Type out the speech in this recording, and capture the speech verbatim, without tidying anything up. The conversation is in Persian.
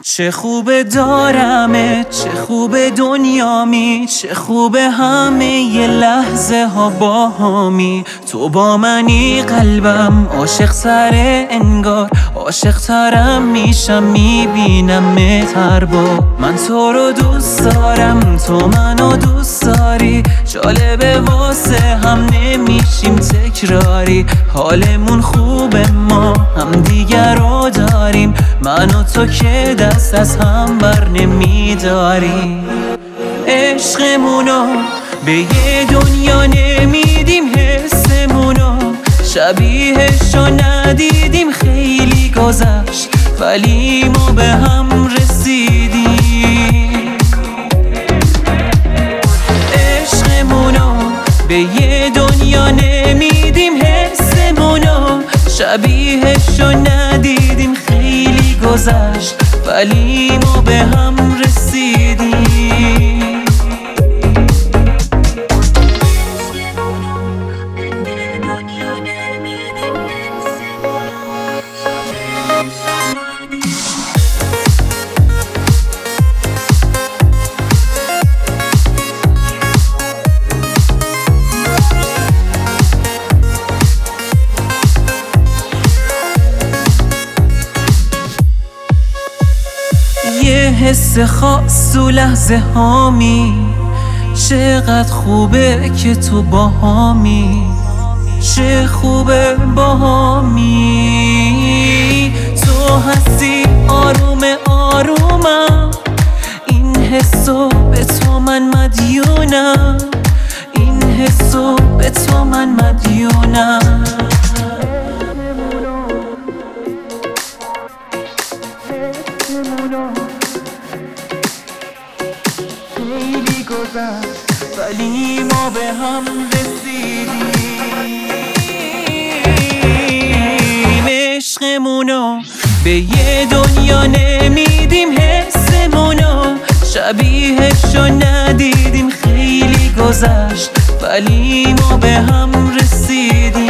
چه خوبه دارمه، چه خوبه دنیامی، چه خوبه همه یه لحظه ها با همی. تو با منی قلبم عاشق تره انگار، عاشق ترم میشم میبینم متر با من. تو رو دوست دارم، تو منو دوست داری، جالبه واسه هم نمیشیم تکراری. حالمون خوبه ما هم دیگر رو داریم، من و تو که دست از هم بر نمیداریم. عشقمونو به یه دنیا نمیدیم، حسمونو شبیهشو ندیدیم. خیلی گذشت ولی ما به هم رسیدیم. عشقمونو به یه دنیا نمیدیم، حسمونو شبیهشو ندیدیم. خیلی گذشت ولی ما به هم رسیدیم. یه حس خاص و لحظه هامی، چقدر خوبه که تو با هامی، چه خوبه با هامی. تو هستی آروم آرومم، این حسو به تو من مدیونم، این حسو به تو من مدیونم. خیلی گذشت ولی ما به هم رسیدیم. عشقمونو به یه دنیا نمیدیم، حسمونو شبیهشو ندیدیم. خیلی گذشت ولی ما به هم رسیدیم.